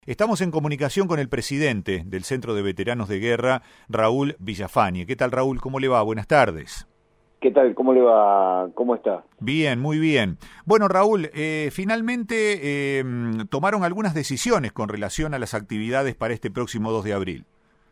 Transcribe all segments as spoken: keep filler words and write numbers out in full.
Estamos en comunicación con el presidente del Centro de Veteranos de Guerra, Raúl Villafañe. ¿Qué tal, Raúl? ¿Cómo le va? Buenas tardes. ¿Qué tal? ¿Cómo le va? ¿Cómo está? Bien, muy bien. Bueno, Raúl, eh, finalmente eh, tomaron algunas decisiones con relación a las actividades para este próximo dos de abril.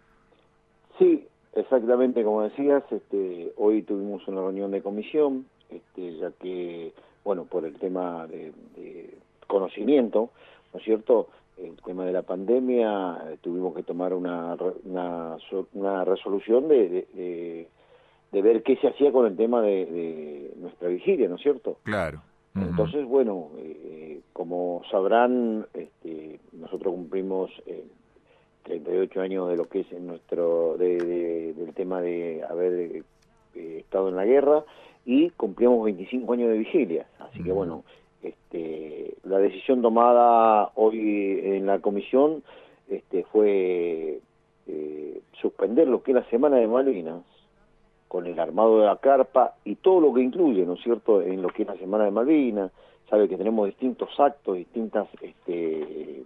Sí, exactamente como decías, este, hoy tuvimos una reunión de comisión, este, ya que, bueno, por el tema de, de conocimiento, ¿no es cierto?, el tema de la pandemia, eh, tuvimos que tomar una, una, una resolución de, de, de, de ver qué se hacía con el tema de, de nuestra vigilia, ¿no es cierto? Claro. Uh-huh. Entonces, bueno, eh, como sabrán, este, nosotros cumplimos eh, treinta y ocho años de lo que es en nuestro de, de, del tema de haber eh, estado en la guerra, y cumplimos veinticinco años de vigilia, así uh-huh. que bueno, este, la decisión tomada hoy en la comisión este, fue eh, suspender lo que es la Semana de Malvinas, con el armado de la carpa y todo lo que incluye, ¿no es cierto?, en lo que es la Semana de Malvinas. Sabe que tenemos distintos actos, distintas este,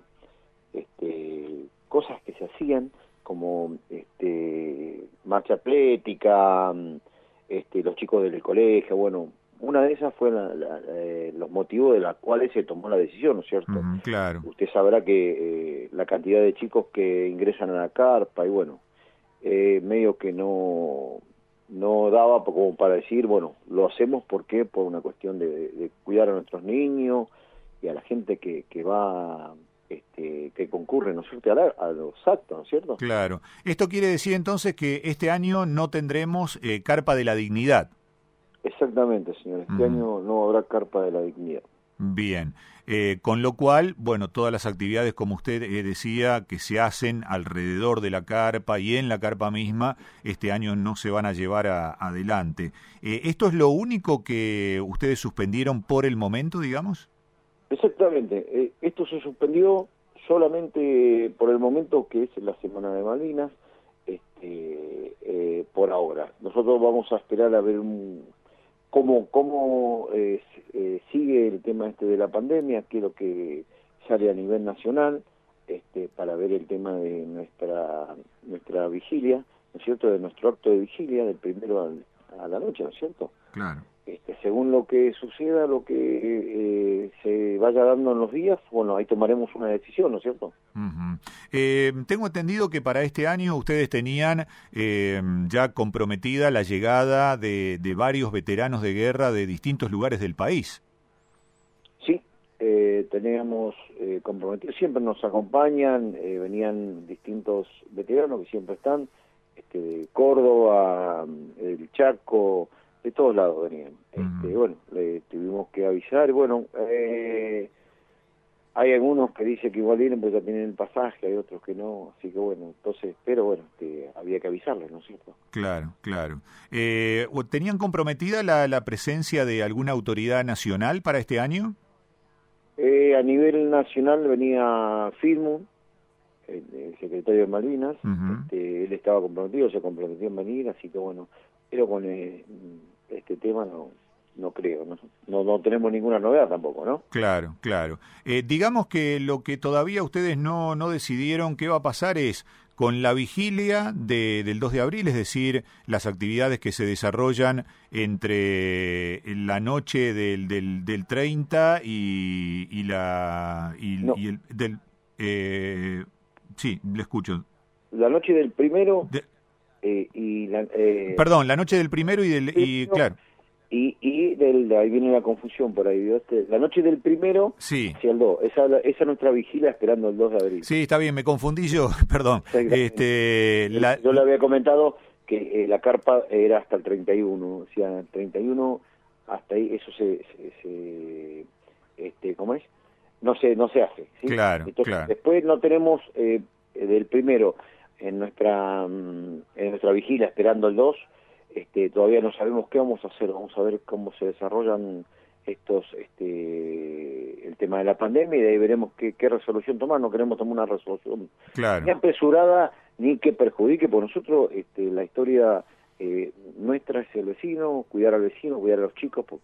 este, cosas que se hacían, como este, marcha atlética, este, los chicos del colegio, bueno. Una de esas fue la, la, la, los motivos de los cuales se tomó la decisión, ¿no es cierto? Mm, claro. Usted sabrá que eh, la cantidad de chicos que ingresan a la carpa, y bueno, eh, medio que no no daba como para decir, bueno, lo hacemos porque por una cuestión de, de cuidar a nuestros niños y a la gente que, que va, este, que concurre, ¿no es cierto?, a, la, a los actos, ¿no es cierto? Claro. Esto quiere decir entonces que este año no tendremos eh, Carpa de la Dignidad. Exactamente, señor. Este uh-huh. año no habrá Carpa de la Dignidad. Bien, eh, con lo cual, bueno, todas las actividades, como usted eh, decía, que se hacen alrededor de la carpa y en la carpa misma, este año no se van a llevar a, adelante. Eh, ¿Esto es lo único que ustedes suspendieron por el momento, digamos? Exactamente. Eh, esto se suspendió solamente por el momento, que es la Semana de Malvinas, este, eh, por ahora. Nosotros vamos a esperar a ver un... cómo, cómo eh, eh, sigue el tema este de la pandemia, qué es lo que sale a nivel nacional, este, para ver el tema de nuestra nuestra vigilia, ¿no es cierto?, de nuestro acto de vigilia, del primero al, a la noche, ¿no es cierto? Claro. Este, según lo que suceda, lo que eh, se vaya dando en los días, bueno, ahí tomaremos una decisión, ¿no es cierto? Uh-huh. Eh, tengo entendido que para este año ustedes tenían eh, ya comprometida la llegada de, de varios veteranos de guerra de distintos lugares del país. Sí, eh, teníamos eh, comprometido, siempre nos acompañan, eh, venían distintos veteranos que siempre están, este, de Córdoba, el Chaco, de todos lados venían. Uh-huh. Este, bueno, le tuvimos que avisar, bueno, eh, hay algunos que dicen que igual vienen porque ya tienen el pasaje, hay otros que no, así que bueno, entonces, pero bueno, este, había que avisarles, ¿no es cierto? Claro, claro. Eh, ¿Tenían comprometida la, la presencia de alguna autoridad nacional para este año? Eh, a nivel nacional venía Firmo, el, el secretario de Malvinas, uh-huh. este, él estaba comprometido, se comprometió en venir, así que bueno, pero con eh, este tema no no creo, ¿no? No, no tenemos ninguna novedad tampoco, ¿no? Claro, claro. Eh, digamos que lo que todavía ustedes no, no decidieron qué va a pasar es con la vigilia de, del dos de abril, es decir, las actividades que se desarrollan entre la noche del, del, del treinta y, y la... Y, no. y el del... Eh, sí, le escucho. La noche del primero... De, eh, y la, eh, perdón, la noche del primero y del... Y, claro. Y, y del, ahí viene la confusión por ahí, ¿viste? La noche del primero sí. hacia el dos, esa, esa es nuestra vigilia esperando el dos de abril. Sí, está bien, me confundí yo, perdón. Este, la... Yo le había comentado que eh, la carpa era hasta el treinta y uno, o sea, el treinta y uno, hasta ahí, eso se, se, se este, ¿cómo es? No se, no se hace, ¿sí? Claro, Entonces, claro. Después no tenemos eh, del primero en nuestra, en nuestra vigilia esperando el dos, Este, todavía no sabemos qué vamos a hacer, vamos a ver cómo se desarrollan estos, este, el tema de la pandemia, y de ahí veremos qué, qué resolución tomar. No queremos tomar una resolución claro. ni apresurada ni que perjudique, por nosotros este, la historia eh, nuestra es el vecino, cuidar al vecino, cuidar a los chicos, porque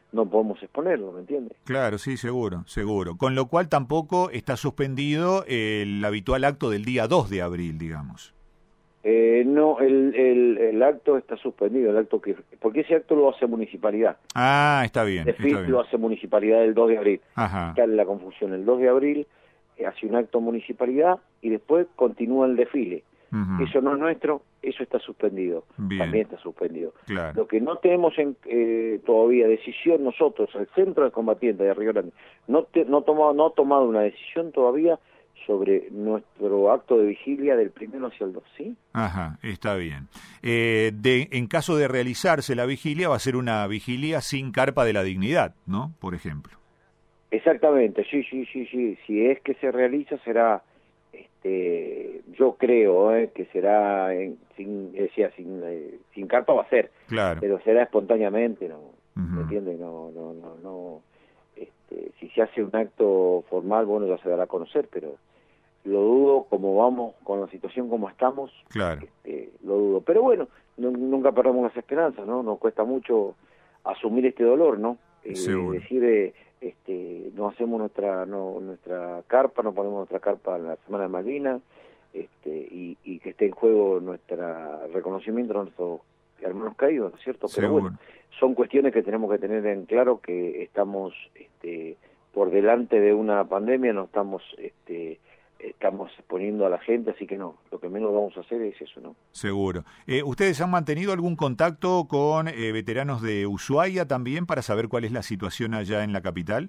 no podemos exponerlo, ¿me entiendes? Claro, sí, seguro, seguro. Con lo cual tampoco está suspendido el habitual acto del día dos de abril, digamos. Eh, no, el, el, el acto está suspendido, el acto que porque ese acto lo hace municipalidad. Ah, está bien. El está bien. lo hace municipalidad el dos de abril. Ajá. Está la confusión. El dos de abril eh, hace un acto municipalidad y después continúa el desfile. Uh-huh. Eso no es nuestro, eso está suspendido. Bien. También está suspendido. Claro. Lo que no tenemos en, eh, todavía decisión nosotros, el Centro de Combatientes de Río Grande, no te, no tomado no ha tomado una decisión todavía sobre nuestro acto de vigilia del primero hacia el dos, ¿sí? Ajá, está bien. Eh, de, en caso de realizarse la vigilia, va a ser una vigilia sin carpa de la dignidad, ¿no? Por ejemplo. Exactamente, sí, sí, sí, sí. Si es que se realiza, será, este, yo creo eh, que será, en, sin, decía, sin, eh, sin carpa va a ser, claro. Pero será espontáneamente, ¿no? Uh-huh. ¿Me entiendes? No, no, no, no. Este, si se hace un acto formal, bueno, ya se dará a conocer, pero lo dudo, como vamos con la situación como estamos, claro. este, lo dudo. Pero bueno, no, nunca perdamos las esperanzas, ¿no? Nos cuesta mucho asumir este dolor, ¿no? Eh, decir, eh, este, no hacemos nuestra no, nuestra carpa, no ponemos nuestra carpa en la Semana de Malvinas, este, y, y que esté en juego nuestro reconocimiento a nuestros hermanos caídos, ¿no es cierto? Pero Seguro. bueno, son cuestiones que tenemos que tener en claro, que estamos este, por delante de una pandemia, no estamos... este estamos exponiendo a la gente, así que no, lo que menos vamos a hacer es eso, ¿no? Seguro. Eh, ¿Ustedes han mantenido algún contacto con eh, veteranos de Ushuaia también para saber cuál es la situación allá en la capital?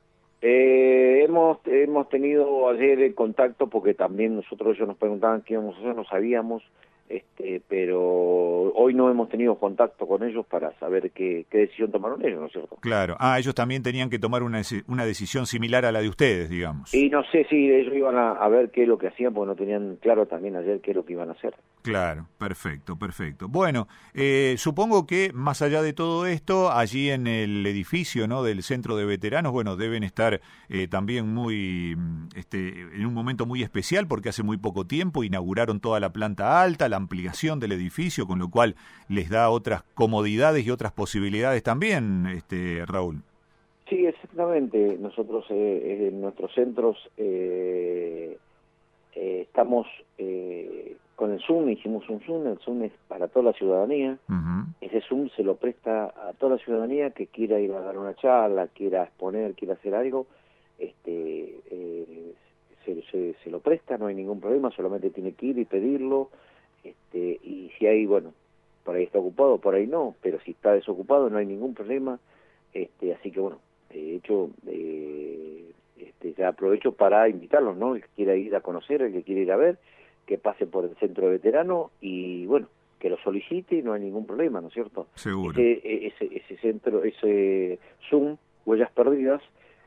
Eh, hemos hemos tenido ayer contacto porque también nosotros ellos nos preguntaban qué íbamos a hacer, no sabíamos, este, pero hoy no hemos tenido contacto con ellos para saber qué, qué decisión tomaron ellos, ¿no es cierto? Claro. Ah, ellos también tenían que tomar una, una decisión similar a la de ustedes, digamos. Y no sé si ellos iban a, a ver qué es lo que hacían, porque no tenían claro también ayer qué es lo que iban a hacer. Claro, perfecto, perfecto. Bueno, eh, supongo que más allá de todo esto, allí en el edificio, ¿no?, del Centro de Veteranos, bueno, deben estar eh, también muy, este, en un momento muy especial, porque hace muy poco tiempo inauguraron toda la planta alta, la ampliación del edificio, con lo cual les da otras comodidades y otras posibilidades también, este, Raúl. Sí, exactamente. Nosotros eh, en nuestros centros eh, eh, estamos eh, con el Zoom, hicimos un Zoom, el Zoom es para toda la ciudadanía. Uh-huh. Ese Zoom se lo presta a toda la ciudadanía que quiera ir a dar una charla, quiera exponer, quiera hacer algo, este eh, se, se, se lo presta, no hay ningún problema, solamente tiene que ir y pedirlo, este y si hay, bueno, por ahí está ocupado, por ahí no, pero si está desocupado no hay ningún problema, este así que bueno, de hecho, eh, este, ya aprovecho para invitarlos, ¿no? El que quiera ir a conocer, el que quiera ir a ver, que pase por el Centro de Veteranos y, bueno, que lo solicite y no hay ningún problema, ¿no es cierto? Seguro. Ese, ese, ese centro, ese Zoom, Huellas Perdidas,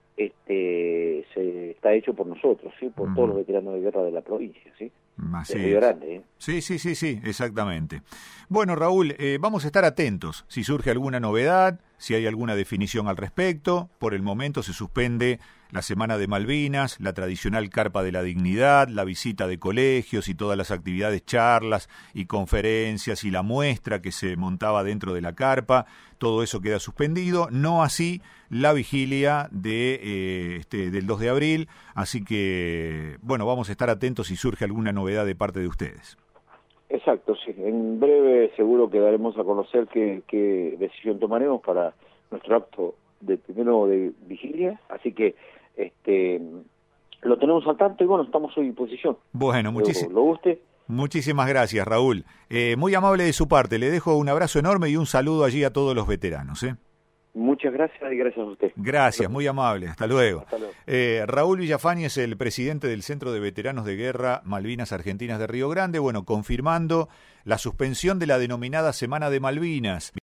este, se, está hecho por nosotros, ¿sí? Por uh-huh. todos los veteranos de guerra de la provincia, ¿sí? Así de Río Grande, ¿eh? Sí, sí, sí, sí, exactamente. Bueno, Raúl, eh, vamos a estar atentos. Si surge alguna novedad, si hay alguna definición al respecto, por el momento se suspende la Semana de Malvinas, la tradicional Carpa de la Dignidad, la visita de colegios y todas las actividades, charlas y conferencias y la muestra que se montaba dentro de la carpa, todo eso queda suspendido, no así la vigilia de eh, este, del dos de abril, así que, bueno, vamos a estar atentos si surge alguna novedad de parte de ustedes. Exacto, sí. En breve seguro que daremos a conocer qué, qué decisión tomaremos para nuestro acto de primero de vigilia, así que este lo tenemos al tanto y bueno, estamos a su disposición. Bueno, muchísimas ¿Lo, lo guste? Muchísimas gracias, Raúl. Eh, muy amable de su parte, le dejo un abrazo enorme y un saludo allí a todos los veteranos, ¿eh? Muchas gracias y gracias a usted. Gracias, muy amable. Hasta luego. Hasta luego. Eh, Raúl Villafañe es el presidente del Centro de Veteranos de Guerra Malvinas Argentinas de Río Grande, bueno, confirmando la suspensión de la denominada Semana de Malvinas.